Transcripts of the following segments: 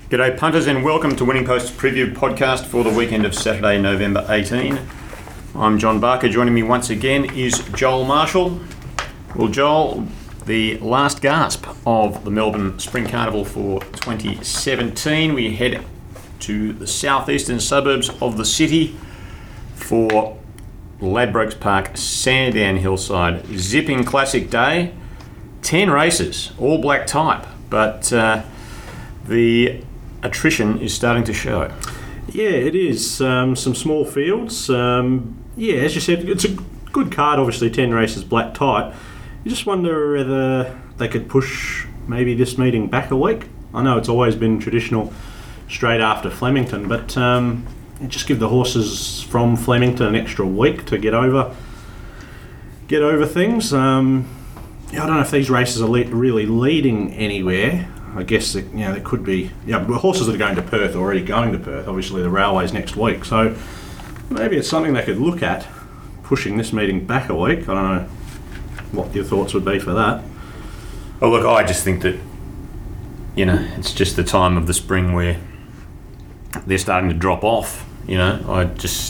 G'day punters and welcome to Winning Post's preview podcast for the weekend of Saturday, November 18. I'm John Barker. Joining me once again is Joel Marshall. Well, Joel, the last gasp of the Melbourne Spring Carnival for 2017. We head to the southeastern suburbs of the city for Ladbrokes Park, Sandown Hillside. Zipping classic day. 10 races, all black type, but the attrition is starting to show. Yeah, it is. Some small fields. As you said, it's a good card, obviously, 10 races, black type. You just wonder whether they could push maybe this meeting back a week. I know it's always been traditional straight after Flemington, but just give the horses from Flemington an extra week to get over things. I don't know if these races are really leading anywhere. I guess there could be horses that are going to Perth or already going to Perth. Obviously, the railway's next week, so maybe it's something they could look at, pushing this meeting back a week. I don't know what your thoughts would be for that. Oh, look, I just think that it's just the time of the spring where they're starting to drop off. I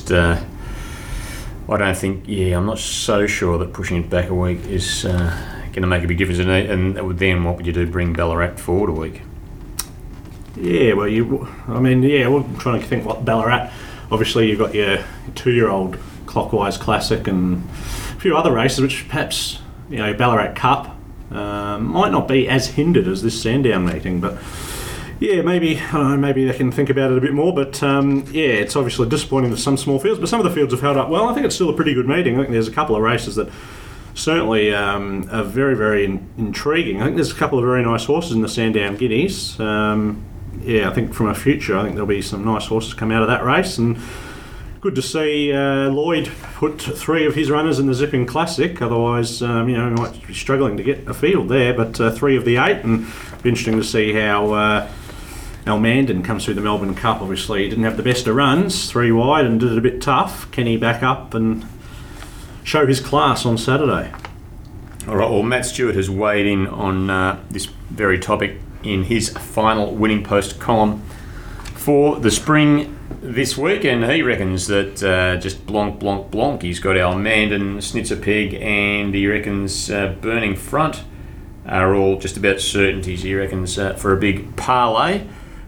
don't think. I'm not so sure that pushing it back a week is going to make a big difference. And then what would you do? Bring Ballarat forward a week? Yeah, well, we're trying to think what Ballarat. Obviously, you've got your 2-year-old Clockwise Classic and a few other races, which perhaps Ballarat Cup might not be as hindered as this Sandown meeting, but maybe they can think about it a bit more. But it's obviously disappointing with some small fields, but some of the fields have held up well. I think it's still a pretty good meeting. I think there's a couple of races that certainly are very, very intriguing. I think there's a couple of very nice horses in the Sandown Guineas. I think from a future, I think there'll be some nice horses come out of that race, and good to see Lloyd put 3 of his runners in the Zipping Classic. Otherwise, he might be struggling to get a field there, but 3 of the 8, and it'll be interesting to see how Al Mandan comes through the Melbourne Cup. Obviously, he didn't have the best of runs, 3 wide, and did it a bit tough. Can he back up and show his class on Saturday? All right, well, Matt Stewart has weighed in on this very topic in his final Winning Post column for the spring this week, and he reckons that just blonk, he's got Al Mandan, Snitzer Peg, and he reckons Burning Front are all just about certainties. He reckons for a big parlay.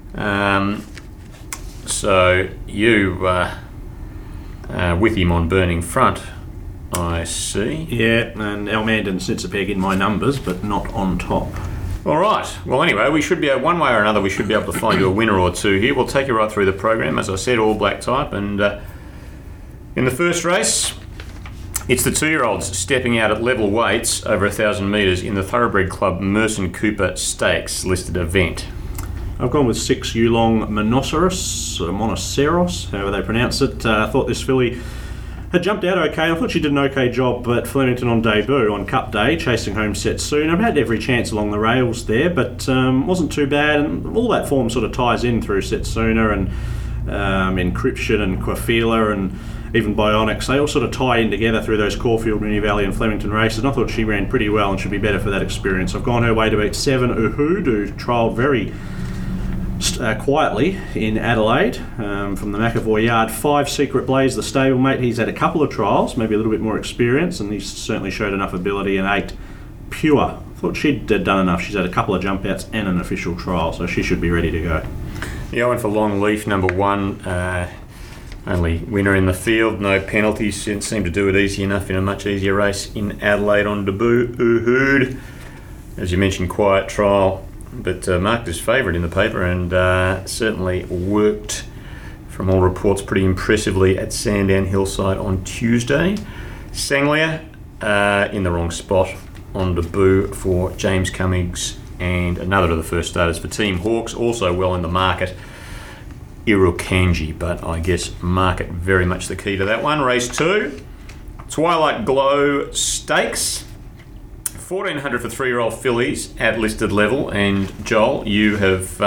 So you with him on Burning Front, I see. Yeah, and Al Mandan and Snitzer Peg in my numbers, but not on top. All right. Well, anyway, we should be one way or another. We should be able to find you a winner or two here. We'll take you right through the program, as I said, all black type. And in the first race, it's the 2-year-olds stepping out at level weights over 1,000 metres in the Thoroughbred Club Merson Cooper Stakes listed event. I've gone with 6 Yulong Monoceros, however they pronounce it. I thought this filly had jumped out okay. I thought she did an okay job at Flemington on debut on Cup Day, chasing home Set Soon. I've had every chance along the rails there, but wasn't too bad. And all that form sort of ties in through Set Sooner and Encryption and Quafila and even Bionics. They all sort of tie in together through those Caulfield, Moonee Valley and Flemington races. And I thought she ran pretty well and should be better for that experience. I've gone her way to beat 7 Uhud, who trialled very quietly in Adelaide from the McAvoy Yard. 5 Secret Blaze, the stablemate. He's had a couple of trials, maybe a little bit more experience, and he's certainly showed enough ability. And 8 Pure. I thought she'd done enough. She's had a couple of jump outs and an official trial, so she should be ready to go. Yeah, I went for Long Leaf, number 1. Only winner in the field, no penalties. Seemed to do it easy enough in a much easier race in Adelaide on debut. Uhud, as you mentioned, quiet trial, but marked as favourite in the paper and certainly worked, from all reports, pretty impressively at Sandown Hillside on Tuesday. Sanglia in the wrong spot on debut for James Cummings, and another of the first starters for Team Hawkes, also well in the market, Irukandji, but I guess market very much the key to that one. Race 2, Twilight Glow Stakes. 1,400 for 3-year-old fillies at listed level, and Joel, you have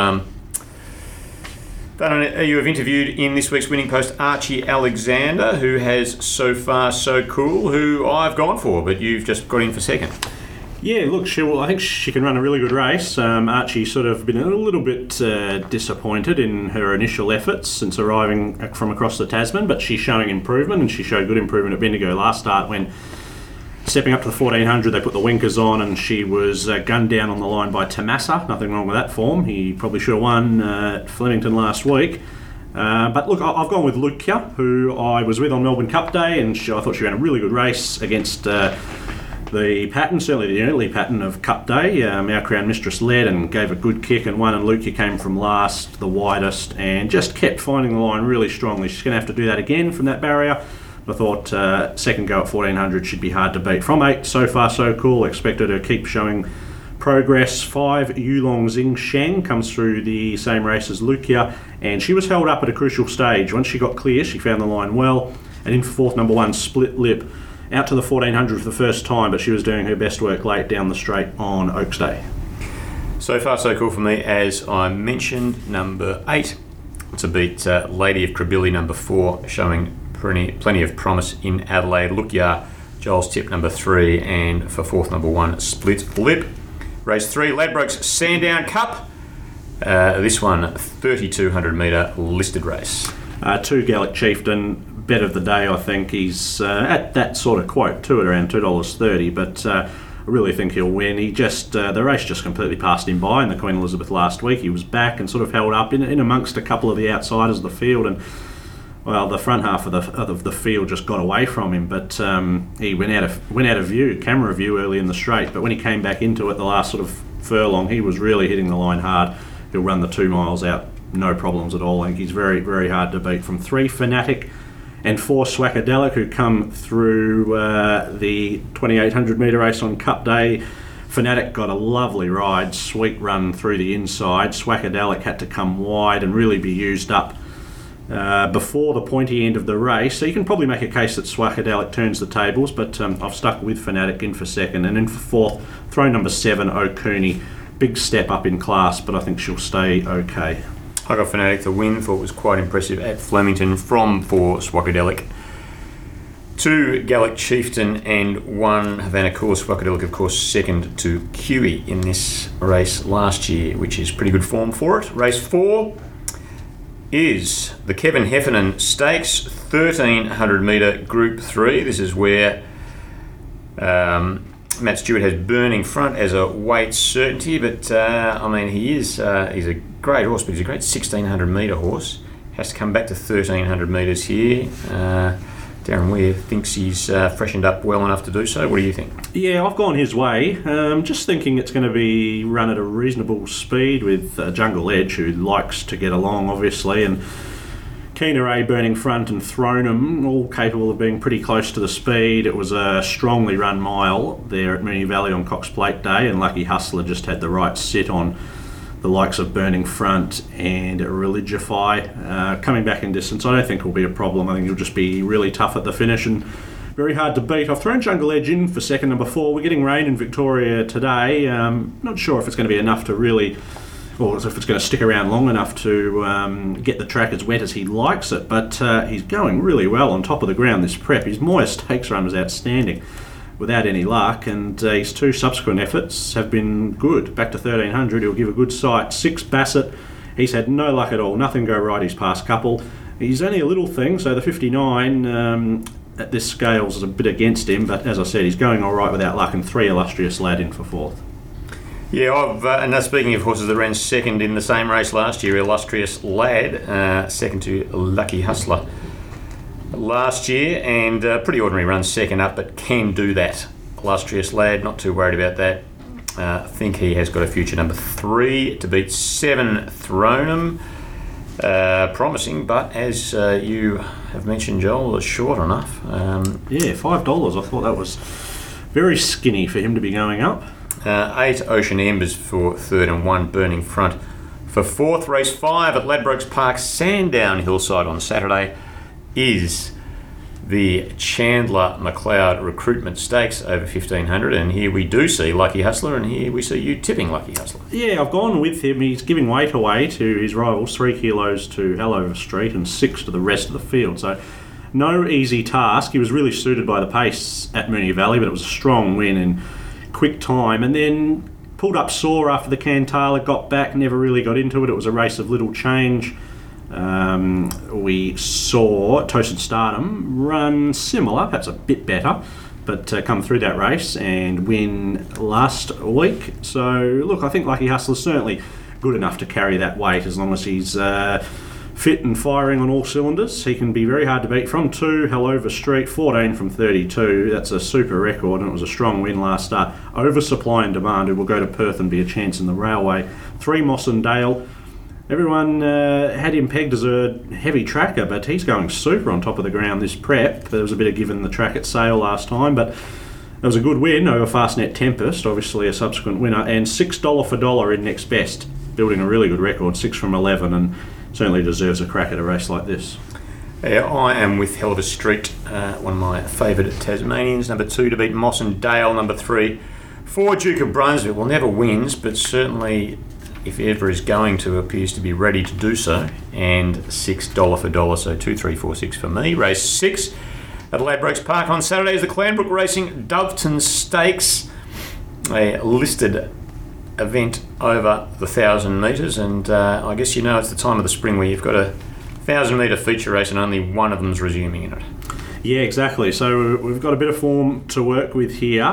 interviewed in this week's Winning Post Archie Alexander, who has So Far So Cool, who I've gone for, but you've just got in for second. Yeah, look, I think she can run a really good race. Archie's sort of been a little bit disappointed in her initial efforts since arriving from across the Tasman, but she's showing improvement, and she showed good improvement at Bendigo last start when, stepping up to the 1400, they put the winkers on and she was gunned down on the line by Tomasa. Nothing wrong with that form. He probably should have won at Flemington last week. But look, I've gone with Lukia, who I was with on Melbourne Cup Day, and I thought she ran a really good race against the pattern, certainly the early pattern of Cup Day. Our Crown Mistress led and gave a good kick and won, and Lukia came from last, the widest, and just kept finding the line really strongly. She's going to have to do that again from that barrier. I thought second go at 1400 should be hard to beat. From 8, so far so cool. Expected her to keep showing progress. 5, Yulong Xing Sheng comes through the same race as Lukia, and she was held up at a crucial stage. Once she got clear, she found the line well, and in fourth, number 1, Split Lip, out to the 1400 for the first time, but she was doing her best work late down the straight on Oaks Day. So far so cool for me, as I mentioned. Number 8 to beat Lady of Krabilly, number 4, showing plenty of promise in Adelaide. Lukia, Joel's tip, number 3, and for fourth, number 1, Split Lip. Race 3, Ladbrokes Sandown Cup. This one, 3,200 metre listed race. 2, Gallic Chieftain, bet of the day, I think. He's at that sort of quote too, at around $2.30, but I really think he'll win. He just the race just completely passed him by in the Queen Elizabeth last week. He was back and sort of held up in amongst a couple of the outsiders of the field, and well, the front half of the field just got away from him. But he went out of view, camera view, early in the straight. But when he came back into it, the last sort of furlong, he was really hitting the line hard. He'll run the 2 miles out, no problems at all. I think he's very, very hard to beat. From 3, Fanatic, and 4, Swackadelic, who come through the 2,800 metre race on Cup Day. Fanatic got a lovely ride, sweet run through the inside. Swackadelic had to come wide and really be used up before the pointy end of the race. So you can probably make a case that Swackadelic turns the tables, but I've stuck with Fanatic in for second. And in for fourth, throw number 7, O'Cooney. Big step up in class, but I think she'll stay okay. I got Fanatic to win, thought it was quite impressive at Flemington. From 4, Swackadelic, 2, Gallic Chieftain, and 1, Havana Cool. Swackadelic, of course, second to Kiwi in this race last year, which is pretty good form for it. Race 4 is the Kevin Heffernan Stakes, 1,300 metre Group 3. This is where Matt Stewart has Burning Front as a weight certainty, but I mean, he's a great horse, but he's a great 1,600 metre horse. Has to come back to 1,300 metres here. Darren Weir thinks he's freshened up well enough to do so. What do you think? Yeah, I've gone his way. Just thinking it's going to be run at a reasonable speed with Jungle Edge, who likes to get along, obviously, and Keener A, Burning Front, and Thronum, all capable of being pretty close to the speed. It was a strongly run mile there at Moonee Valley on Cox Plate Day, and Lucky Hustler just had the right sit on the likes of Burning Front and Religify. Coming back in distance, I don't think will be a problem. I think he'll just be really tough at the finish and very hard to beat. I've thrown Jungle Edge in for second, number 4. We're getting rain in Victoria today. Not sure if it's going to be enough to really, or if it's going to stick around long enough to get the track as wet as he likes it, but he's going really well on top of the ground this prep. His Moya Stakes run was outstanding without any luck, and his 2 subsequent efforts have been good. Back to 1,300, he'll give a good sight. 6, Bassett, he's had no luck at all, nothing go right his past couple. He's only a little thing, so the 59 at this scales is a bit against him, but as I said, he's going all right without luck, and 3, Illustrious Lad in for fourth. Yeah, and now speaking of horses that ran second in the same race last year, Illustrious Lad, second to Lucky Hustler last year, and pretty ordinary run second up, but can do that. Illustrious Lad, not too worried about that. I think he has got a future. Number 3 to beat 7, Thronum. Promising, but as you have mentioned, Joel, is short enough. Yeah, $5. I thought that was very skinny for him to be going up. 8, Ocean Embers for third, and 1, Burning Front for fourth. Race 5 at Ladbrokes Park, Sandown Hillside on Saturday is the Chandler McLeod Recruitment Stakes over 1,500, and here we do see Lucky Hustler, and here we see you tipping Lucky Hustler. Yeah, I've gone with him. He's giving weight away to his rivals, 3 kilos to Hallover Street and 6 to the rest of the field, so no easy task. He was really suited by the pace at Moonee Valley, but it was a strong win quick time, and then pulled up sore after the Cantala, got back, never really got into it. It was a race of little change. We saw Toasted Stardom run similar, perhaps a bit better, but come through that race and win last week. So, look, I think Lucky Hustler's certainly good enough to carry that weight as long as he's fit and firing on all cylinders. He can be very hard to beat. From 2, Hellover Street, 14 from 32. That's a super record, and it was a strong win last start. Oversupply and Demand, who will go to Perth and be a chance in the Railway. 3, Moss and Dale. Everyone had him pegged as a heavy tracker, but he's going super on top of the ground this prep. There was a bit of given the track at Sale last time, but it was a good win over Fastnet Tempest, obviously a subsequent winner, and $6 for dollar in Next Best, building a really good record, 6 from 11, and certainly deserves a crack at a race like this. Yeah, I am with Hellover Street, one of my favourite Tasmanians. Number 2 to beat Moss and Dale. Number 3 for Duke of Brunswick. Well, never wins, but certainly, if ever is going to, appears to be ready to do so. And $6 for dollar, so 2, 3, 4, 6 for me. Race 6 at Ladbrokes Park on Saturday is the Clanbrook Racing Doveton Stakes, a listed event over the 1,000 metres, and I guess it's the time of the spring where you've got a 1,000 metre feature race and only one of them's resuming in it. Yeah, exactly. So we've got a bit of form to work with here.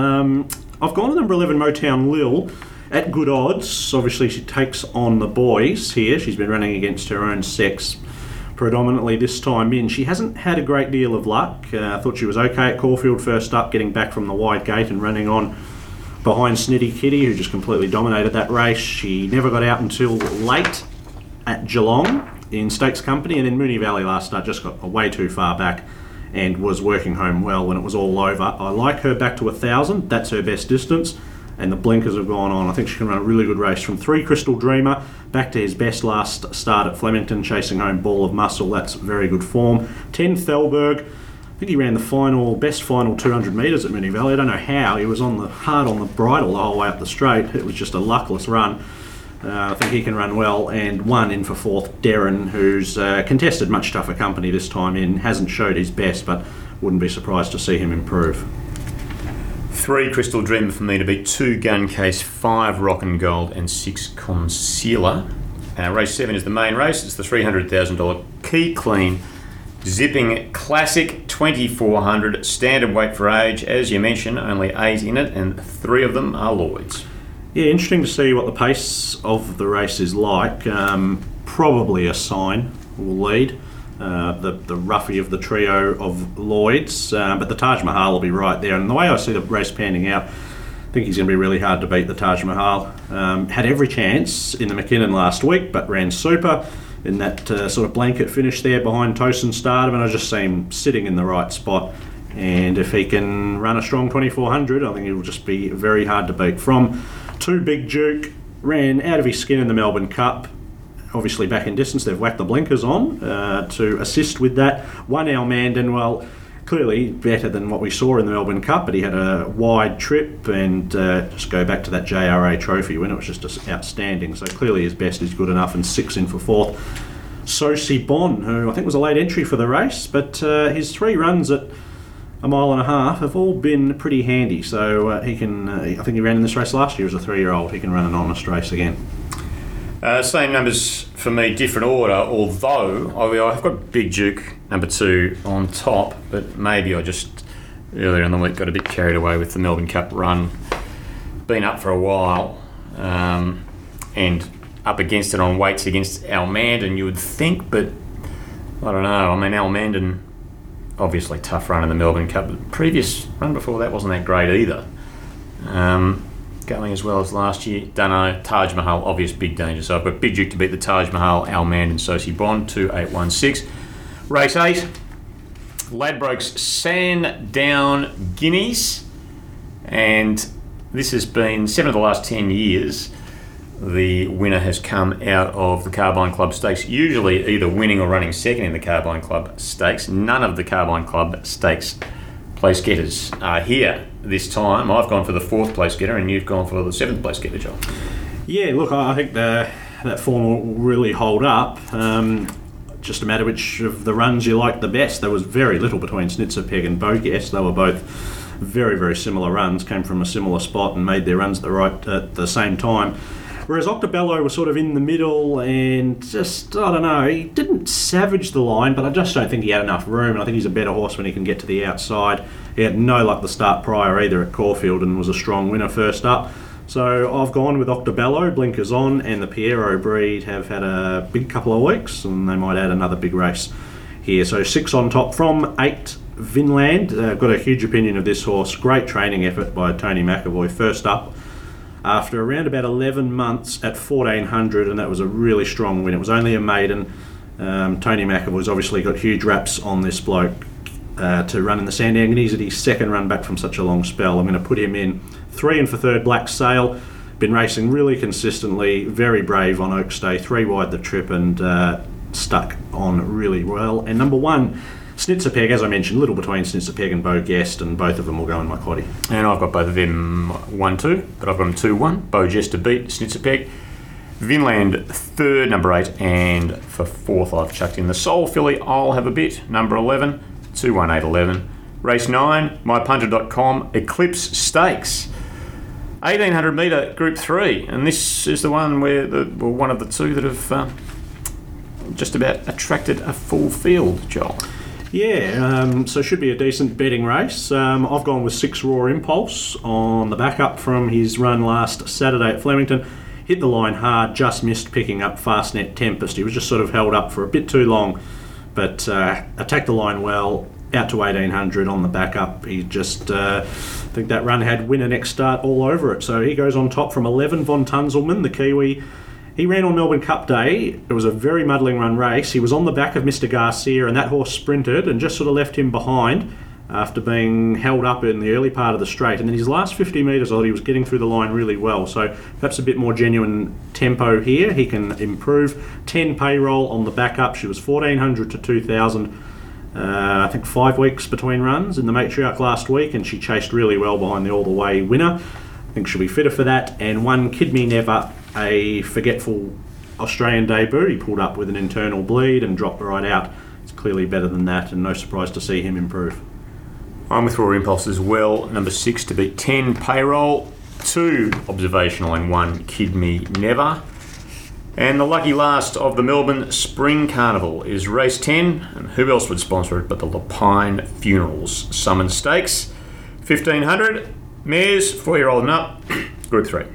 I've gone to number 11 Motown Lil at good odds. Obviously she takes on the boys here. She's been running against her own sex predominantly this time in. She hasn't had a great deal of luck. I thought she was okay at Caulfield first up, getting back from the wide gate and running on behind Snitty Kitty, who just completely dominated that race. She never got out until late at Geelong in Stakes Company, and then Moonee Valley last start just got way too far back and was working home well when it was all over. I like her back to 1,000. That's her best distance, and the blinkers have gone on. I think she can run a really good race. From 3, Crystal Dreamer, back to his best last start at Flemington, chasing home Ball of Muscle. That's very good form. 10, Thelberg. I think he ran the best final 200 metres at Moonee Valley. I don't know how. He was hard on the bridle the whole way up the straight. It was just a luckless run. I think he can run well. And 1 in for 4th, Darren, who's contested much tougher company this time in. Hasn't showed his best, but wouldn't be surprised to see him improve. 3, Crystal Dreamer for me to beat. 2, Gun Case. 5, Rock and Gold, and 6, Concealer. Race 7 is the main race. It's the $300,000 Key Clean Zipping Classic 2400 standard weight for age. As you mentioned, only 8 in it, and 3 of them are Lloyd's. Yeah, interesting to see what the pace of the race is like. Probably a Sign will lead, the roughie of the trio of Lloyd's, but the Taj Mahal will be right there. And the way I see the race panning out, I think he's going to be really hard to beat, the Taj Mahal. Had every chance in the McKinnon last week, but ran super in that sort of blanket finish there behind Toasted Stardom, and I just see him sitting in the right spot. And if he can run a strong 2400, I think it will just be very hard to beat. From 2, Big Duke, ran out of his skin in the Melbourne Cup. Obviously back in distance, they've whacked the blinkers on to assist with that. 1, Almandon, well, clearly better than what we saw in the Melbourne Cup, but he had a wide trip, and just go back to that JRA trophy win, it was just outstanding. So clearly his best is good enough, and 6 in for 4th. Sosi Bon, who I think was a late entry for the race, but his 3 runs at 1.5 miles have all been pretty handy. So he can, I think he ran in this race last year as a 3-year-old. He can run an honest race again. Same numbers for me, different order, although I've got Big Duke number 2 on top, but maybe I just earlier in the week got a bit carried away with the Melbourne Cup run. Been up for a while, and up against it on weights against Almandon, you would think, but I don't know. I mean, Almandon, obviously tough run in the Melbourne Cup, but the previous run before that wasn't that great either. Going as well as last year, dunno. Taj Mahal, obvious big danger. So I've got Big Duke to beat the Taj Mahal, Almandon, and Sosi Bon, 2, 8, 1, 6. Race 8, Ladbrokes Sandown Guineas, and this has been 7 of the last 10 years. The winner has come out of the Carbine Club Stakes, usually either winning or running second in the Carbine Club Stakes. None of the Carbine Club Stakes place getters are here this time. I've gone for the 4th place getter, and you've gone for the 7th place getter, Joel. Yeah, look, I think that form will really hold up. Just a matter which of the runs you like the best. There was very little between Snitzer Peg and Boguest. They were both very, very similar runs, came from a similar spot and made their runs at the same time. Whereas Octobello was sort of in the middle and just, I don't know, he didn't savage the line, but I just don't think he had enough room. And I think he's a better horse when he can get to the outside. He had no luck the start prior either at Caulfield and was a strong winner first up. So I've gone with Octobello, blinkers on, and the Piero breed have had a big couple of weeks and they might add another big race here. So 6 on top from 8 Vinland. I've got a huge opinion of this horse. Great training effort by Tony McAvoy first up after around about 11 months at 1400, and that was a really strong win. It was only a maiden. Tony McAvoy's obviously got huge raps on this bloke to run in the Sandanganese at his second run back from such a long spell. I'm going to put him in 3 and for third, Black Sail. Been racing really consistently, very brave on Oaks Day, 3 wide the trip and stuck on really well. And number 1, Snitzerpeg, as I mentioned, little between Snitzerpeg and Beau Guest, and both of them will go in my quaddie. And I've got both of them 1-2, but I've got them 2-1. Beau Guest to beat Snitzerpeg. Vinland third, number 8, and for fourth I've chucked in the Soul Filly. I'll have a bit, number 11, 2-1-8-11. Race 9, mypunter.com, Eclipse Stakes. 1800 metre Group 3, and this is the one where one of the two that have just about attracted a full field, Joel. Yeah, so should be a decent betting race. I've gone with 6 Raw Impulse on the backup from his run last Saturday at Flemington. Hit the line hard, just missed picking up Fastnet Tempest. He was just sort of held up for a bit too long, but attacked the line well, out to 1800 on the backup. He just, I think that run had winner next start all over it. So he goes on top from 11, Von Tunzelman, the Kiwi. He ran on Melbourne Cup Day. It was a very muddling run race. He was on the back of Mr. Garcia, and that horse sprinted and just sort of left him behind after being held up in the early part of the straight. And then his last 50 metres, I thought he was getting through the line really well. So perhaps a bit more genuine tempo here. He can improve. 10 payroll on the backup. She was 1400 to 2000. I think 5 weeks between runs in the matriarch last week, and she chased really well behind the All the Way winner. I think she'll be fitter for that. And 1 Kid Me Never, a forgetful Australian debut. He pulled up with an internal bleed and dropped right out. It's clearly better than that, and no surprise to see him improve. I'm with Raw Impulse as well. Number 6 to beat 10 payroll, 2 observational and 1 Kid Me Never. And the lucky last of the Melbourne Spring Carnival is race 10, and who else would sponsor it but the Lapine Funerals Summon Stakes. 1500 mares, 4-year-old and up, Group 3.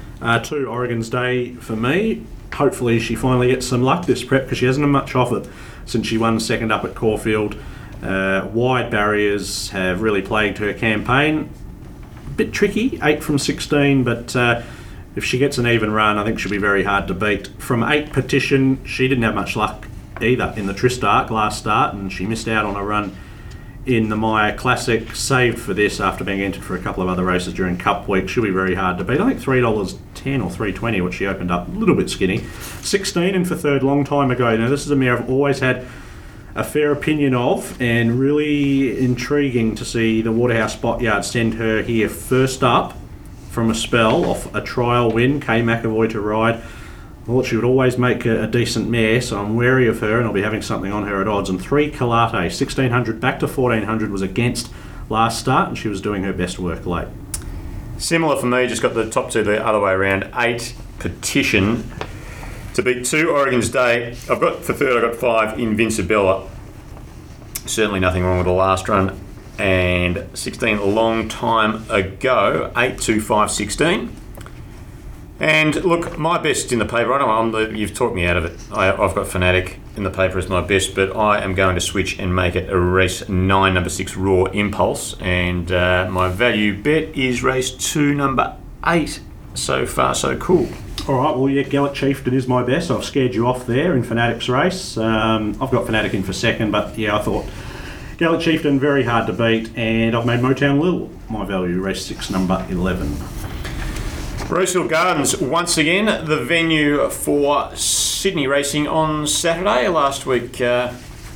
2 Oregon's Day for me. Hopefully she finally gets some luck this prep, because she hasn't had much off it since she won second up at Caulfield. Wide barriers have really plagued her campaign. A bit tricky, 8 from 16, but if she gets an even run, I think she'll be very hard to beat. From 8 Petition, she didn't have much luck either in the Tristarc last start, and she missed out on a run in the Maya Classic, saved for this after being entered for a couple of other races during Cup Week. She'll be very hard to beat. I think $3.10 or $3.20, which she opened up a little bit skinny. 16 and for third, long time ago. Now, this is a mare I've always had a fair opinion of, and really intriguing to see the Waterhouse Botyard send her here first up from a spell off a trial win. Kay McAvoy to ride. I thought she would always make a decent mare, so I'm wary of her, and I'll be having something on her at odds. And 3 Kalate, 1600 back to 1400, was against last start, and she was doing her best work late. Similar for me, just got the top 2 the other way around. 8 Petition to beat 2 Oregon's Day. I've got for third, I've got 5 Invincibella. Certainly nothing wrong with the last run. And 16 a long time ago, 8-2-5-16. And look, my best in the paper, you've talked me out of it. I've got Fanatic in the paper as my best, but I am going to switch and make it a race 9, number 6, Raw Impulse. And my value bet is race 2, number 8. So far, so cool. All right, well, yeah, Gallic Chieftain is my best. I've scared you off there in Fanatic's race. I've got Fanatic in for second, but yeah, I thought Gallic Chieftain, very hard to beat. And I've made Motown Lil my value, race 6, number 11. Rosehill Gardens, once again, the venue for Sydney racing on Saturday. Last week, the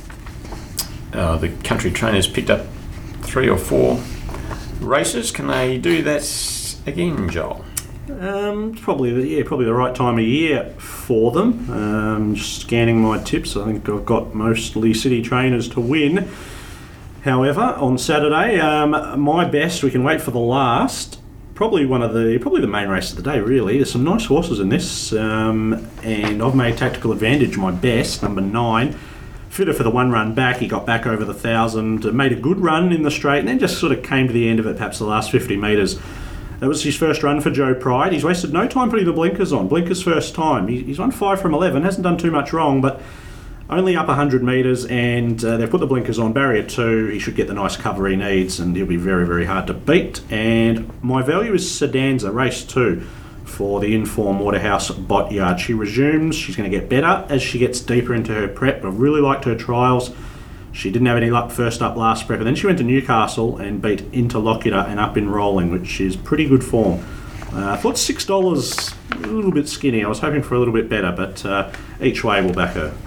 country trainers picked up 3 or 4 races. Can they do that again, Joel? Probably the right time of year for them. Just scanning my tips, I think I've got mostly city trainers to win. However, on Saturday, my best, we can wait for the last, probably the main race of the day, really. There's some nice horses in this, and I've made Tactical Advantage my best, number 9. Fitter for the one run back, he got back over the 1,000, made a good run in the straight, and then just sort of came to the end of it, perhaps the last 50 metres. That was his first run for Joe Pride. He's wasted no time putting the blinkers on. Blinkers first time. He's won 5 from 11, hasn't done too much wrong, but only up 100 metres, and they've put the blinkers on. Barrier 2, he should get the nice cover he needs, and he'll be very, very hard to beat. And my value is Sedanza, race 2, for the Inform Waterhouse Botyard. She resumes. She's going to get better as she gets deeper into her prep. I've really liked her trials. She didn't have any luck first up last prep, and then she went to Newcastle and beat Interlocutor and Up in Rolling, which is pretty good form. I thought $6 a little bit skinny. I was hoping for a little bit better, but each way we'll back her.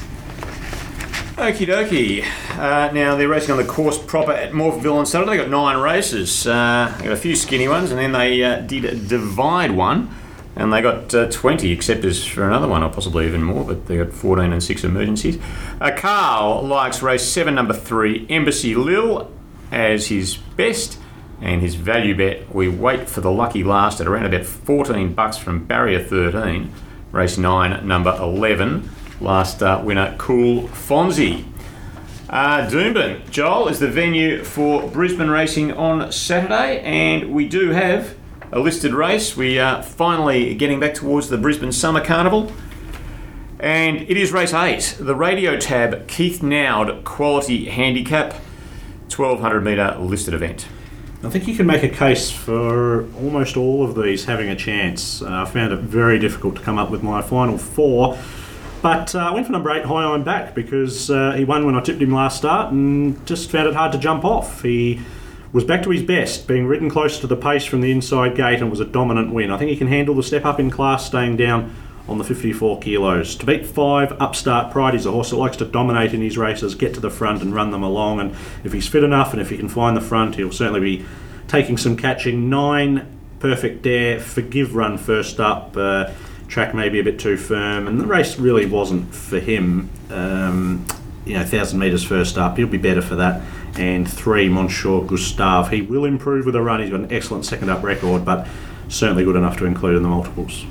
Okie dokie. Now they're racing on the course proper at Morpheville on Saturday. They got 9 races. They got a few skinny ones, and then they did divide one, and they got 20 acceptors for another one, or possibly even more. But they got 14 and 6 emergencies. Carl likes race 7, number 3, Embassy Lil, as his best, and his value bet. We wait for the lucky last at around about $14 from Barrier 13. Race 9, number 11. Last winner, Cool Fonzie. Doomben, Joel, is the venue for Brisbane racing on Saturday, and we do have a listed race. We are finally getting back towards the Brisbane Summer Carnival, and it is race 8, the Radio Tab Keith Nowd Quality Handicap 1200 metre listed event. I think you can make a case for almost all of these having a chance. I found it very difficult to come up with my final 4. But I went for number 8, High On Back, because he won when I tipped him last start and just found it hard to jump off. He was back to his best, being ridden close to the pace from the inside gate, and it was a dominant win. I think he can handle the step up in class, staying down on the 54 kilos. To beat 5, Upstart Pride, he's a horse that likes to dominate in his races, get to the front and run them along. And if he's fit enough and if he can find the front, he'll certainly be taking some catching. 9, Perfect Dare, Forgive Run first up. Track maybe a bit too firm, and the race really wasn't for him. 1,000 metres first up, he'll be better for that. And 3, Monsieur Gustave, he will improve with a run. He's got an excellent second up record, but certainly good enough to include in the multiples.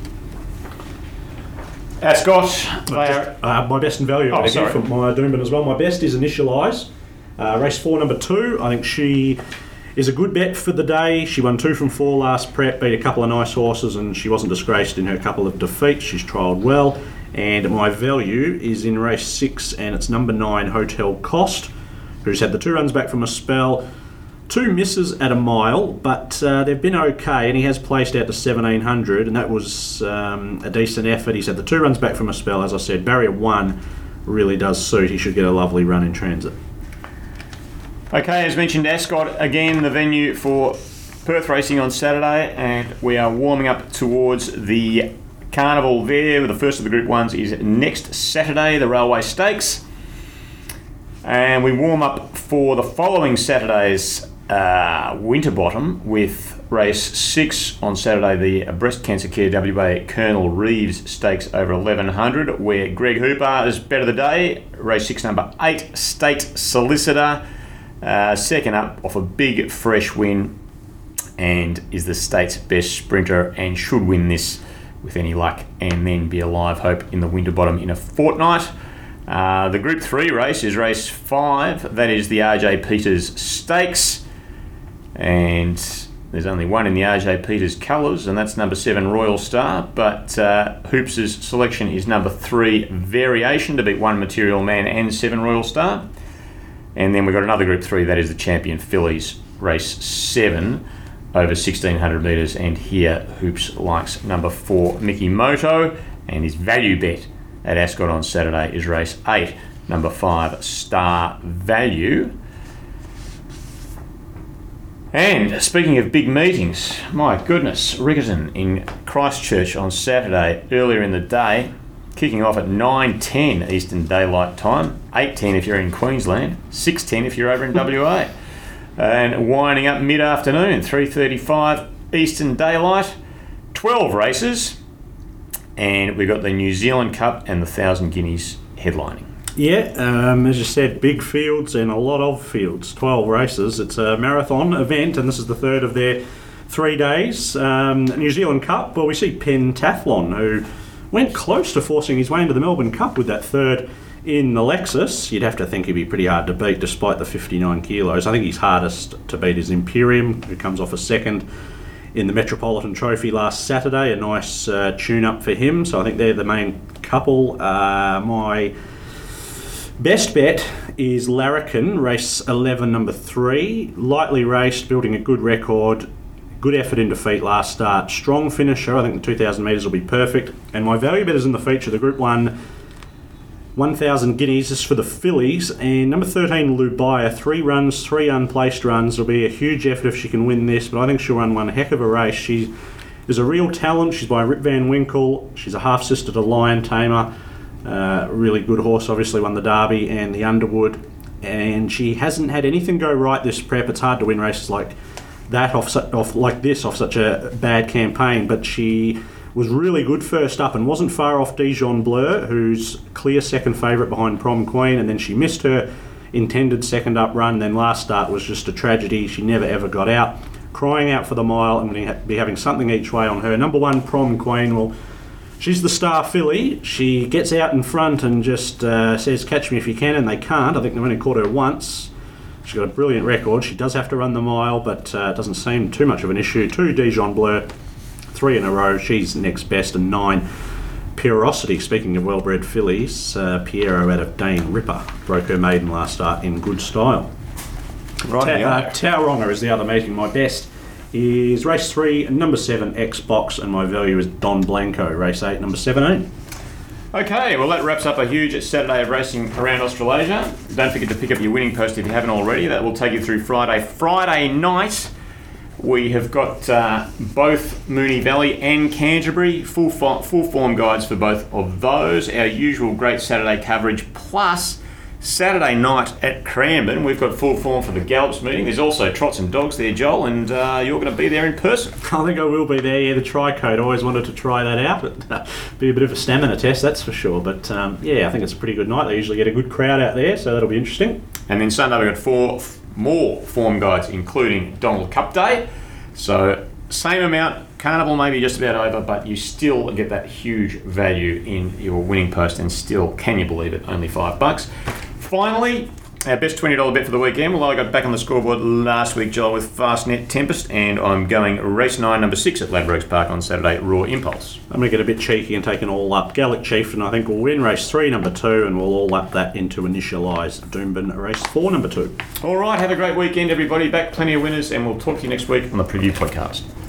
Ascot, my best in value for my Doomben as well. My best is Initialise, race 4, number 2. I think she is a good bet for the day. She won 2 from 4 last prep, beat a couple of nice horses, and she wasn't disgraced in her couple of defeats. She's trialled well, and my value is in race 6, and it's number 9, Hotel Cost, who's had the 2 runs back from a spell, 2 misses at a mile, but they've been okay, and he has placed out to 1,700, and that was a decent effort. He's had the 2 runs back from a spell, as I said. Barrier 1 really does suit. He should get a lovely run in transit. Okay, as mentioned, Ascot, again, the venue for Perth racing on Saturday, and we are warming up towards the carnival there. The first of the Group 1s is next Saturday, the Railway Stakes. And we warm up for the following Saturday's Winterbottom with race 6 on Saturday, the Breast Cancer Care WA Colonel Reeves Stakes over 1100, where Greg Hooper is bet of the day. Race 6, number 8, State Solicitor. Second up off a big fresh win, and is the state's best sprinter and should win this with any luck, and then be a live hope in the Winterbottom in a fortnight. The Group 3 race is race 5. That is the RJ Peters Stakes, and there's only one in the RJ Peters colours, and that's number 7, Royal Star. But Hoops' selection is number 3, Variation, to beat 1 Material Man and 7, Royal Star. And then we've got another Group 3, that is the Champion Fillies, race 7, over 1,600 metres. And here Hoops likes number 4, Mickey Moto, and his value bet at Ascot on Saturday is race 8, number 5, Star Value. And speaking of big meetings, my goodness, Riccarton in Christchurch on Saturday earlier in the day, kicking off at 9:10 Eastern Daylight Time, 8:10 if you're in Queensland, 6:10 if you're over in WA, and winding up mid-afternoon, 3:35 Eastern Daylight, 12 races, and we've got the New Zealand Cup and the 1,000 Guineas headlining. Yeah, as you said, big fields and a lot of fields, 12 races. It's a marathon event, and this is the third of their 3 days. New Zealand Cup, well, we see Pentathlon, who went close to forcing his way into the Melbourne Cup with that third in the Lexus. You'd have to think he'd be pretty hard to beat despite the 59 kilos. I think his hardest to beat is Imperium, who comes off a second in the Metropolitan Trophy last Saturday. A nice tune-up for him, so I think they're the main couple. My best bet is Larrikin, race 11, number 3. Lightly raced, building a good record. Good effort in defeat last start. Strong finisher. I think the 2,000 metres will be perfect. And my value bet is in the feature, the Group 1 1,000 guineas. This is for the fillies. And number 13, Lubaya. 3 runs, 3 unplaced runs. It'll be a huge effort if she can win this, but I think she'll run one heck of a race. She is a real talent. She's by Rip Van Winkle. She's a half-sister to Lion Tamer. Really good horse, obviously won the Derby and the Underwood, and she hasn't had anything go right this prep. It's hard to win races like that off such a bad campaign, but she was really good first up and wasn't far off Dijon Bleu, who's clear second favourite behind Prom Queen, and then she missed her intended second up run. Then last start was just a tragedy. She never ever got out. Crying out for the mile. I'm going to be having something each way on her. Number 1, Prom Queen. Well, she's the star filly. She gets out in front and just says, catch me if you can, and they can't. I think they've only caught her once. She's got a brilliant record. She does have to run the mile, but it doesn't seem too much of an issue. 2, Dijon Bleu, 3 in a row. She's next best, and 9, Pierosity. Speaking of well-bred fillies, Piero out of Dane Ripper broke her maiden last start in good style. Right, Tauranga is the other meeting. My best is race 3, number 7, Xbox, and my value is Don Blanco, race 8, number 17. Okay, well that wraps up a huge Saturday of racing around Australasia. Don't forget to pick up your winning post if you haven't already. That will take you through Friday. Friday night, we have got both Moonee Valley and Canterbury, full form guides for both of those. Our usual great Saturday coverage, plus Saturday night at Cranbourne, we've got full form for the Gallops meeting. There's also Trots and Dogs there, Joel, and you're going to be there in person. I think I will be there, yeah, the Tri-Code. I always wanted to try that out. It'd be a bit of a stamina test, that's for sure. But yeah, I think it's a pretty good night. They usually get a good crowd out there, so that'll be interesting. And then Sunday we've got 4 more form guides, including Donald Cup Day. So same amount, Carnival maybe just about over, but you still get that huge value in your winning post, and still, can you believe it, only $5. Finally, our best $20 bet for the weekend. Well, I got back on the scoreboard last week, Joel, with Fastnet Tempest, and I'm going race 9, number 6 at Ladbrokes Park on Saturday, Raw Impulse. I'm going to get a bit cheeky and take an all-up. Gallic Chieftain, I think, will win race 3, number 2, and we'll all-up that into Initialise Doomben, race 4, number 2. All right, have a great weekend, everybody. Back plenty of winners, and we'll talk to you next week on the Preview Podcast.